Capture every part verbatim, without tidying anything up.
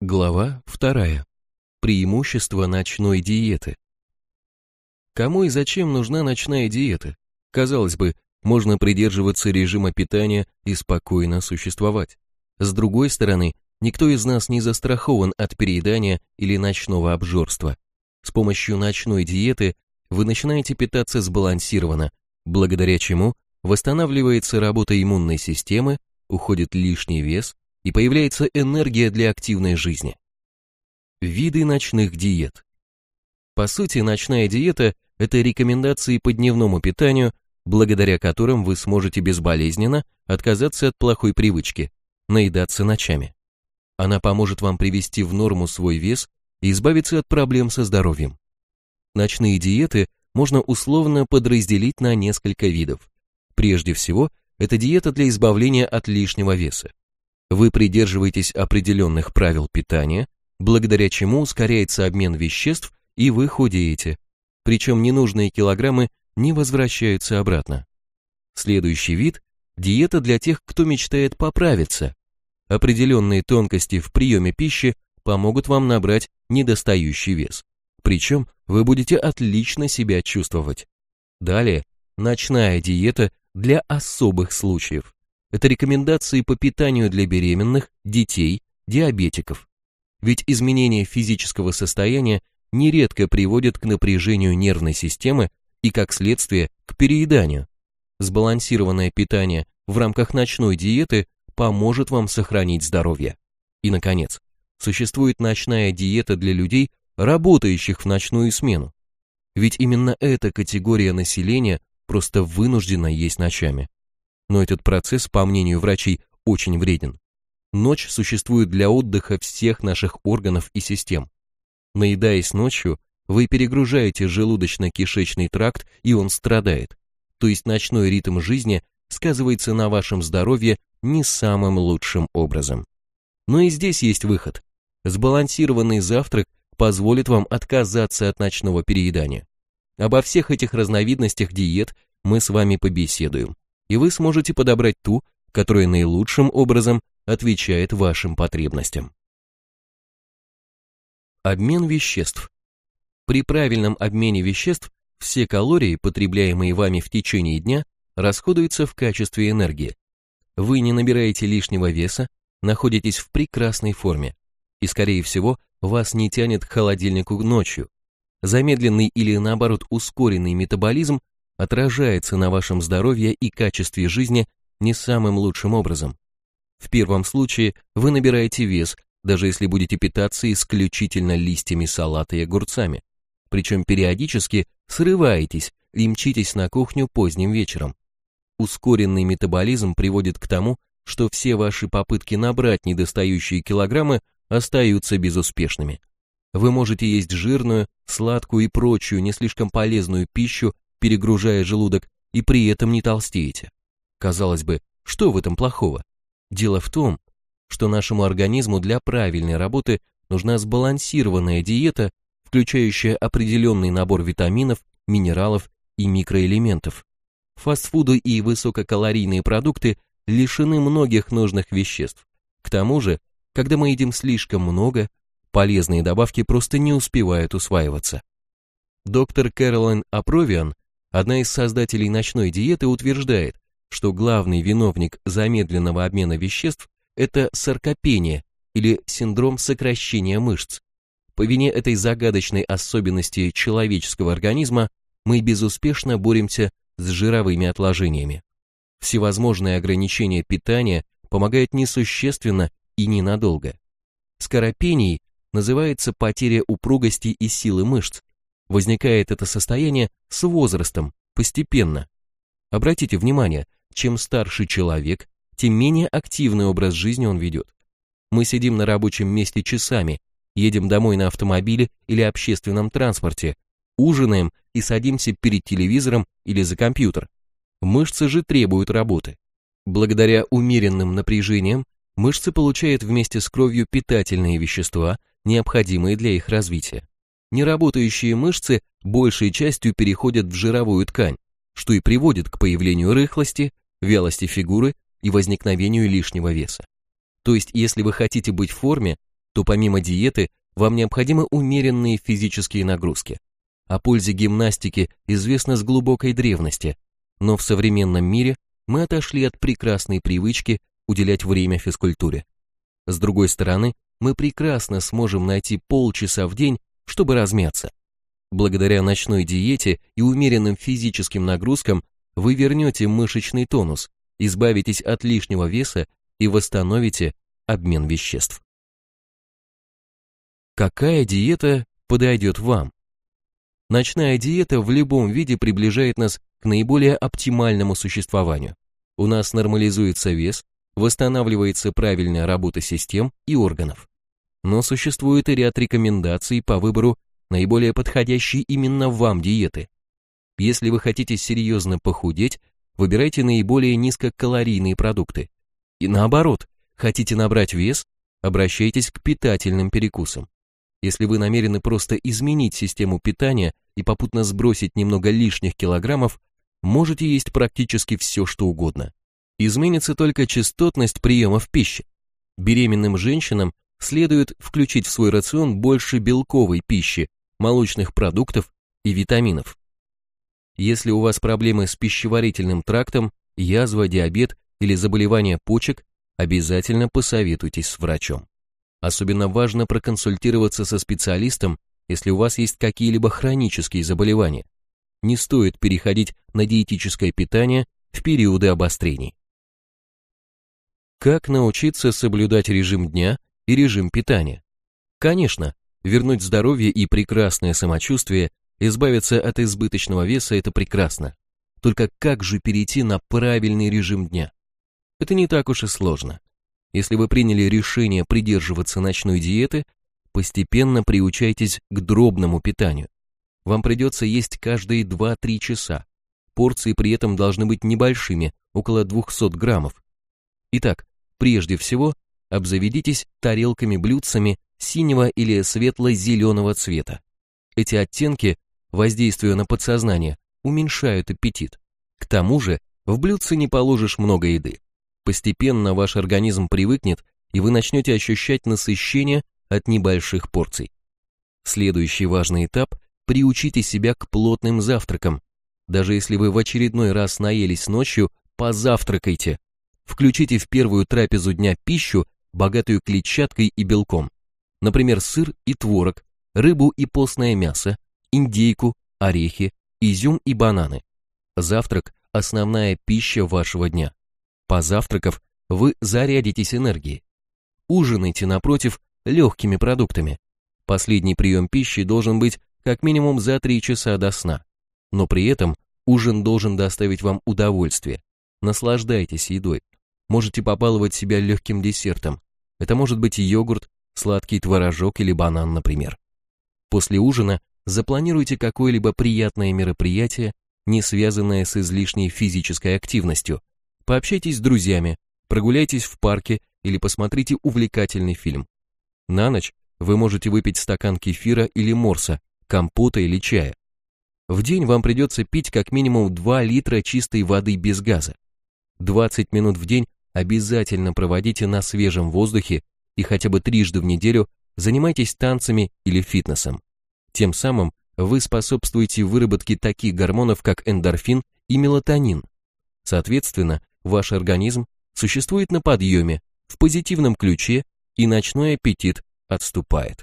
Глава вторая. Преимущества ночной диеты. Кому и зачем нужна ночная диета? Казалось бы, можно придерживаться режима питания и спокойно существовать. С другой стороны, никто из нас не застрахован от переедания или ночного обжорства. С помощью ночной диеты вы начинаете питаться сбалансированно, благодаря чему восстанавливается работа иммунной системы, уходит лишний вес, и появляется энергия для активной жизни. Виды ночных диет. По сути, ночная диета – это рекомендации по дневному питанию, благодаря которым вы сможете безболезненно отказаться от плохой привычки – наедаться ночами. Она поможет вам привести в норму свой вес и избавиться от проблем со здоровьем. Ночные диеты можно условно подразделить на несколько видов. Прежде всего, это диета для избавления от лишнего веса. Вы придерживаетесь определенных правил питания, благодаря чему ускоряется обмен веществ и вы худеете, причем ненужные килограммы не возвращаются обратно. Следующий вид – диета для тех, кто мечтает поправиться. Определенные тонкости в приеме пищи помогут вам набрать недостающий вес, причем вы будете отлично себя чувствовать. Далее – ночная диета для особых случаев. Это рекомендации по питанию для беременных, детей, диабетиков. Ведь изменение физического состояния нередко приводит к напряжению нервной системы и, как следствие, к перееданию. Сбалансированное питание в рамках ночной диеты поможет вам сохранить здоровье. И, наконец, существует ночная диета для людей, работающих в ночную смену. Ведь именно эта категория населения просто вынуждена есть ночами. Но этот процесс, по мнению врачей, очень вреден. Ночь существует для отдыха всех наших органов и систем. Наедаясь ночью, вы перегружаете желудочно-кишечный тракт, и он страдает. То есть ночной ритм жизни сказывается на вашем здоровье не самым лучшим образом. Но и здесь есть выход. Сбалансированный завтрак позволит вам отказаться от ночного переедания. Обо всех этих разновидностях диет мы с вами побеседуем, и вы сможете подобрать ту, которая наилучшим образом отвечает вашим потребностям. Обмен веществ. При правильном обмене веществ все калории, потребляемые вами в течение дня, расходуются в качестве энергии. Вы не набираете лишнего веса, находитесь в прекрасной форме, и, скорее всего, вас не тянет к холодильнику ночью. Замедленный или, наоборот, ускоренный метаболизм отражается на вашем здоровье и качестве жизни не самым лучшим образом. В первом случае вы набираете вес, даже если будете питаться исключительно листьями салата и огурцами, причем периодически срываетесь и мчитесь на кухню поздним вечером. Ускоренный метаболизм приводит к тому, что все ваши попытки набрать недостающие килограммы остаются безуспешными. Вы можете есть жирную, сладкую и прочую не слишком полезную пищу, перегружая желудок, и при этом не толстеете. Казалось бы, что в этом плохого? Дело в том, что нашему организму для правильной работы нужна сбалансированная диета, включающая определенный набор витаминов, минералов и микроэлементов. Фастфуды и высококалорийные продукты лишены многих нужных веществ. К тому же, когда мы едим слишком много, полезные добавки просто не успевают усваиваться. Доктор Кэролайн Апровиан, одна из создателей ночной диеты, утверждает, что главный виновник замедленного обмена веществ – это саркопения или синдром сокращения мышц. По вине этой загадочной особенности человеческого организма мы безуспешно боремся с жировыми отложениями. Всевозможные ограничения питания помогают несущественно и ненадолго. Скоропенией называется потеря упругости и силы мышц. Возникает это состояние с возрастом, постепенно. Обратите внимание, чем старше человек, тем менее активный образ жизни он ведет. Мы сидим на рабочем месте часами, едем домой на автомобиле или общественном транспорте, ужинаем и садимся перед телевизором или за компьютер. Мышцы же требуют работы. Благодаря умеренным напряжениям мышцы получают вместе с кровью питательные вещества, необходимые для их развития. Неработающие мышцы большей частью переходят в жировую ткань, что и приводит к появлению рыхлости, вялости фигуры и возникновению лишнего веса. То есть, если вы хотите быть в форме, то помимо диеты вам необходимы умеренные физические нагрузки. О пользе гимнастики известно с глубокой древности, но в современном мире мы отошли от прекрасной привычки уделять время физкультуре. С другой стороны, мы прекрасно сможем найти полчаса в день, чтобы размяться. Благодаря ночной диете и умеренным физическим нагрузкам вы вернете мышечный тонус, избавитесь от лишнего веса и восстановите обмен веществ. Какая диета подойдет вам? Ночная диета в любом виде приближает нас к наиболее оптимальному существованию. У нас нормализуется вес, восстанавливается правильная работа систем и органов. Но существует и ряд рекомендаций по выбору наиболее подходящей именно вам диеты. Если вы хотите серьезно похудеть, выбирайте наиболее низкокалорийные продукты. И наоборот, хотите набрать вес, обращайтесь к питательным перекусам. Если вы намерены просто изменить систему питания и попутно сбросить немного лишних килограммов, можете есть практически все, что угодно. Изменится только частотность приемов пищи. Беременным женщинам следует включить в свой рацион больше белковой пищи, молочных продуктов и витаминов. Если у вас проблемы с пищеварительным трактом, язва, диабет или заболевания почек, обязательно посоветуйтесь с врачом. Особенно важно проконсультироваться со специалистом, если у вас есть какие-либо хронические заболевания. Не стоит переходить на диетическое питание в периоды обострений. Как научиться соблюдать режим дня и режим питания? Конечно, вернуть здоровье и прекрасное самочувствие, избавиться от избыточного веса – это прекрасно. Только как же перейти на правильный режим дня? Это не так уж и сложно. Если вы приняли решение придерживаться ночной диеты, постепенно приучайтесь к дробному питанию. Вам придется есть каждые два-три часа. Порции при этом должны быть небольшими, около двухсот граммов. Итак, прежде всего, обзаведитесь тарелками-блюдцами синего или светло-зеленого цвета. Эти оттенки, воздействуя на подсознание, уменьшают аппетит. К тому же, в блюдце не положишь много еды. Постепенно ваш организм привыкнет, и вы начнете ощущать насыщение от небольших порций. Следующий важный этап – приучите себя к плотным завтракам. Даже если вы в очередной раз наелись ночью, позавтракайте. Включите в первую трапезу дня пищу, богатую клетчаткой и белком. Например, сыр и творог, рыбу и постное мясо, индейку, орехи, изюм и бананы. Завтрак – основная пища вашего дня. Позавтракав, вы зарядитесь энергией. Ужинайте, напротив, легкими продуктами. Последний прием пищи должен быть как минимум за три часа до сна. Но при этом ужин должен доставить вам удовольствие. Наслаждайтесь едой. Можете побаловать себя легким десертом. Это может быть йогурт, сладкий творожок или банан, например. После ужина запланируйте какое-либо приятное мероприятие, не связанное с излишней физической активностью. Пообщайтесь с друзьями, прогуляйтесь в парке или посмотрите увлекательный фильм. На ночь вы можете выпить стакан кефира или морса, компота или чая. В день вам придется пить как минимум два литра чистой воды без газа. двадцать минут в день обязательно проводите на свежем воздухе и хотя бы трижды в неделю занимайтесь танцами или фитнесом. Тем самым вы способствуете выработке таких гормонов, как эндорфин и мелатонин. Соответственно, ваш организм существует на подъеме, в позитивном ключе, и ночной аппетит отступает.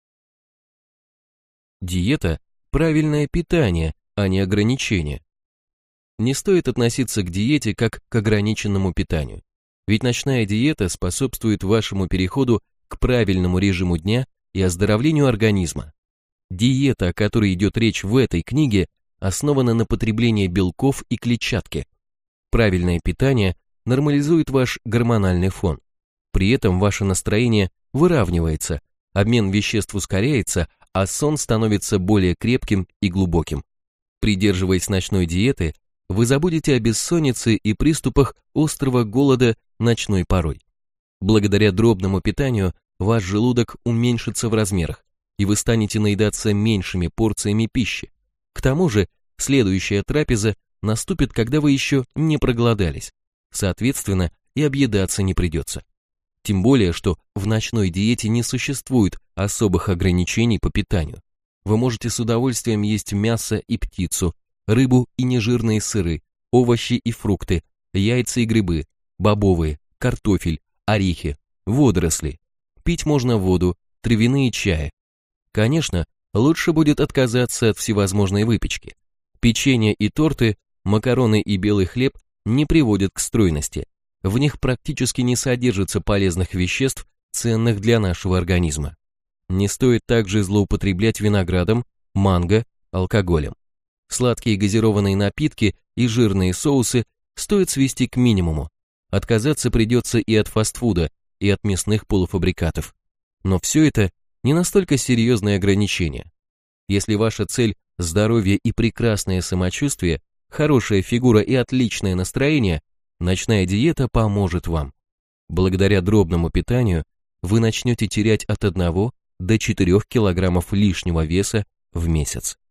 Диета – правильное питание, а не ограничение. Не стоит относиться к диете как к ограниченному питанию, ведь ночная диета способствует вашему переходу к правильному режиму дня и оздоровлению организма. Диета, о которой идет речь в этой книге, основана на потреблении белков и клетчатки. Правильное питание нормализует ваш гормональный фон. При этом ваше настроение выравнивается, обмен веществ ускоряется, а сон становится более крепким и глубоким. Придерживаясь ночной диеты, вы забудете о бессоннице и приступах острого голода ночной порой. Благодаря дробному питанию ваш желудок уменьшится в размерах, и вы станете наедаться меньшими порциями пищи. К тому же, следующая трапеза наступит, когда вы еще не проголодались. Соответственно, и объедаться не придется. Тем более, что в ночной диете не существует особых ограничений по питанию. Вы можете с удовольствием есть мясо и птицу, рыбу и нежирные сыры, овощи и фрукты, яйца и грибы, бобовые, картофель, орехи, водоросли. Пить можно воду, травяные чаи. Конечно, лучше будет отказаться от всевозможной выпечки. Печенье и торты, макароны и белый хлеб не приводят к стройности. В них практически не содержится полезных веществ, ценных для нашего организма. Не стоит также злоупотреблять виноградом, манго, алкоголем. Сладкие газированные напитки и жирные соусы стоит свести к минимуму. Отказаться придется и от фастфуда, и от мясных полуфабрикатов. Но все это не настолько серьезные ограничения. Если ваша цель – здоровье и прекрасное самочувствие, хорошая фигура и отличное настроение, ночная диета поможет вам. Благодаря дробному питанию вы начнете терять от одного до четырёх килограммов лишнего веса в месяц.